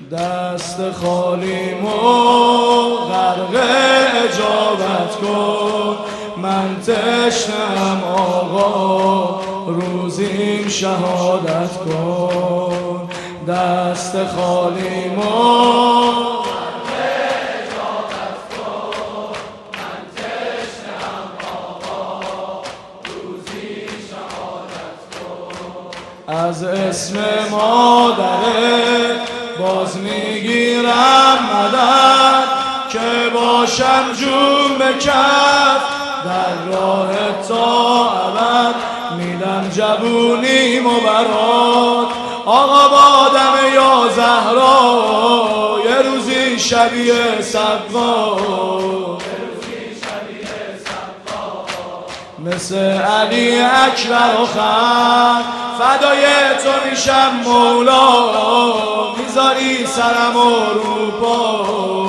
دست خالیمو غرق اجابت کن، من تشنم آقا روزیم شهادت کن. دست خالیمو از اسم مادره باز میگیرم مدد، که باشم جون به کف در راه تا ابد. میدم جوونیم و برات آقا بادم یا زهرا، یه روزی شبیه صفا، مثل علی اکبر و خم فدای تو میشم مولا، میذاری سرم و رو پا.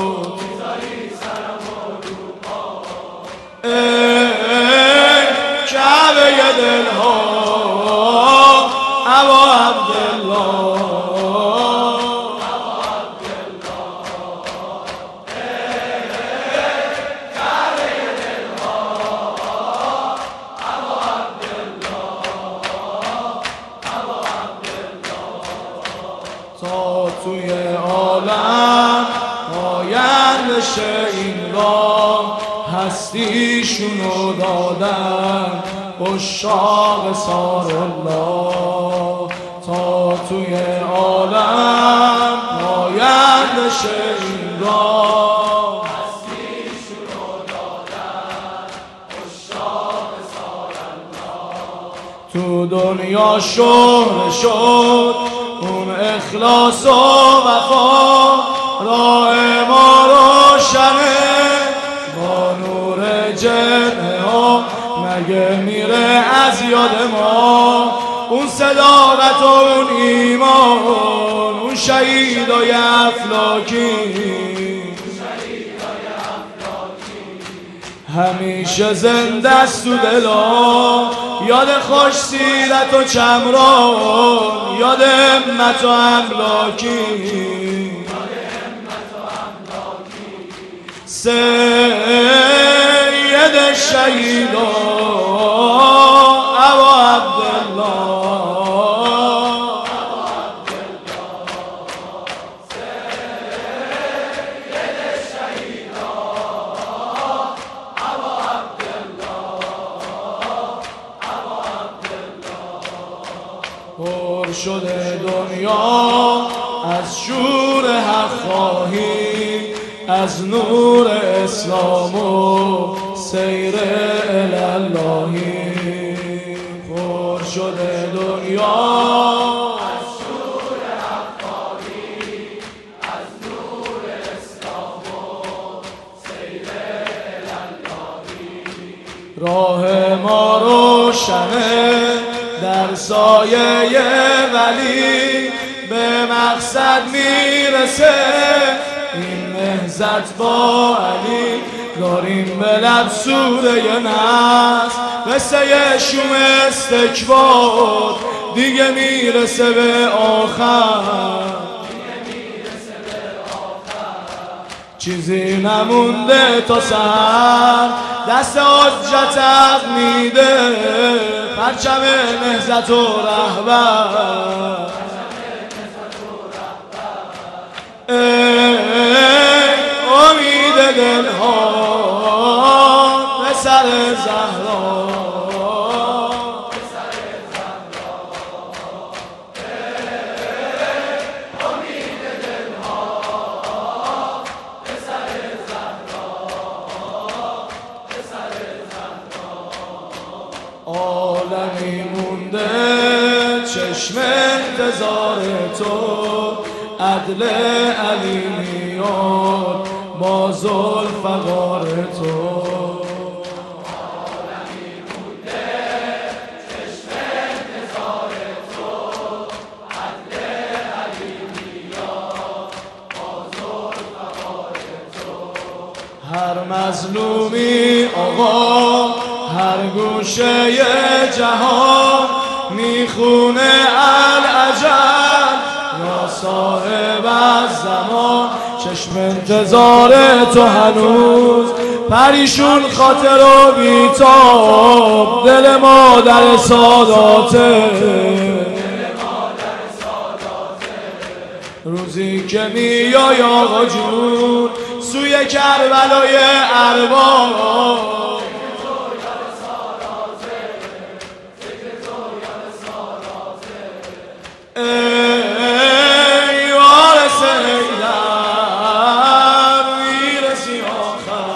ای کعبه دلها ابا عبدالله، تا توی عالم پایندش این راه هستیشونو دادن عشاق سار الله. تا توی عالم پایندش این راه هستیشونو دادن عشاق سار الله. تو دنیا شهر شد اون اخلاص و وفا، راه ما روشنه با نور جنه ها، مگه میره از یاد ما اون صداقت و اون ایمان، اون شهیدای افلاکی. همیشه زنده است تو دلا یاد خوش سیرت و چمران، یاد همت و املاکی. سید الشهیدا ابا عبدالله، پر شده دنیا از شور حق خواهی، از نور اسلام و سیر الاللهی. پر شده دنیا از شور حق خواهی، از نور اسلام و سیر الاللهی. راه ما روشنه در سایه ولی، به مقصد میرسه این نهضت با علی. داریم به لب سوره نصر قصه شوم استکبار، دیگه میرسه به آخر، چیزی نمونده تا سحر. دست حجت میده پرچم نهضت و رهبر. امید دلها پسر زهرا، عالمی مونده چشم انتظار تو، عدل علی میاد با ذوالفقار تو. عالمی مونده چشم انتظار تو، عدل علی میاد با ذوالفقار تو. هر مظلومی آقا هر گوشه جهان میخونه العجل، یا صاحب از زمان چشم انتظار تو هنوز پریشون خاطر و بیتاب دل مادر ساداته روزی که میای آقا جون سوی کربلای ارباب ای وارث ایدر میرسی آخر